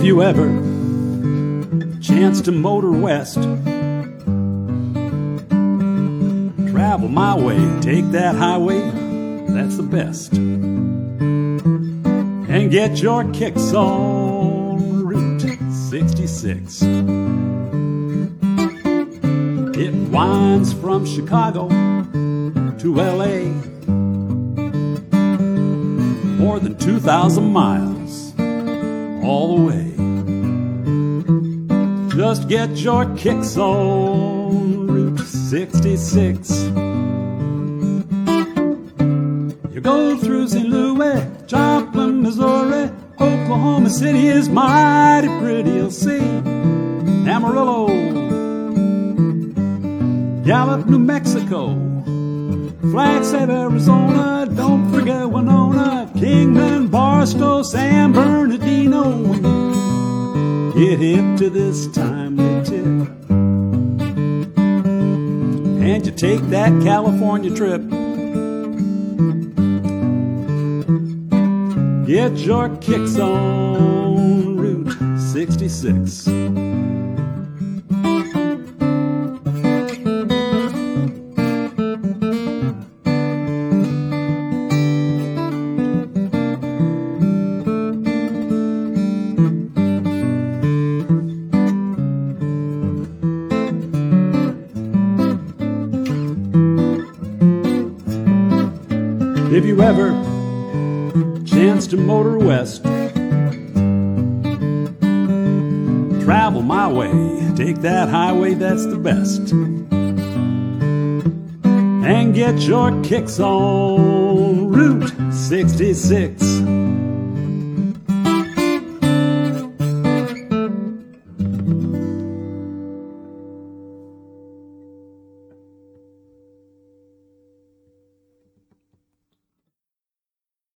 If you ever chance to motor west, travel my way, take that highway, that's the best. And get your kicks on Route 66. It winds from Chicago to LA, more than 2,000 miles all the way. Just get your kicks on Route 66. You go through St. Louis, Joplin, Missouri, Oklahoma City is mighty pretty, you'll see. Amarillo, Gallup, New Mexico, Flagstaff, Arizona, don't forget Winona, Kingman, Barstow, San Bernardino. Get hip to this timely tip, and you take that California trip. Get your kicks on Route 66. If you ever chance to motor west, travel my way, take that highway, that's the best. And get your kicks on Route 66.